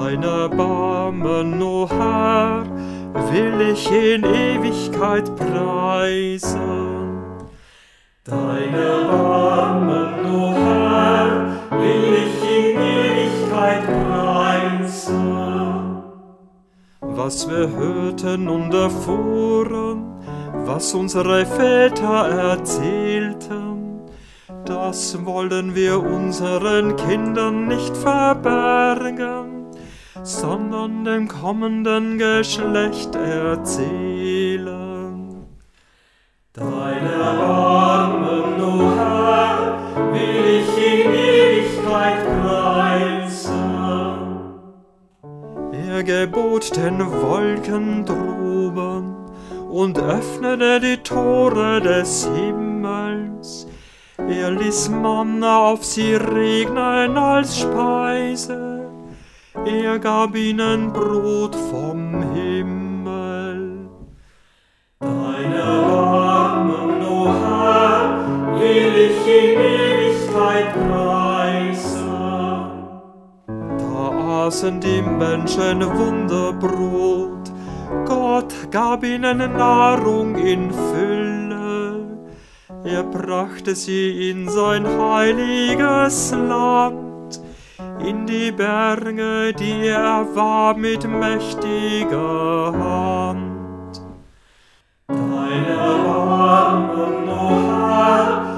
Dein Erbarmen, o Herr, will ich in Ewigkeit preisen. Dein Erbarmen, o Herr, will ich in Ewigkeit preisen. Was wir hörten und erfuhren, was unsere Väter erzählten, das wollen wir unseren Kindern nicht verbergen, sondern dem kommenden Geschlecht erzählen. Dein Erbarmen, o Herr, will ich in Ewigkeit preisen. Er gebot den Wolken droben und öffnete die Tore des Himmels. Er ließ Manna auf sie regnen als Speise. Er gab ihnen Brot vom Himmel. Dein Erbarmen, o Herr, will ich in Ewigkeit preisen. Da aßen die Menschen Wunderbrot. Gott gab ihnen Nahrung in Fülle. Er brachte sie in sein heiliges Land, in die Berge, die er erwarb mit mächtiger Hand. Dein Erbarmen, o Herr,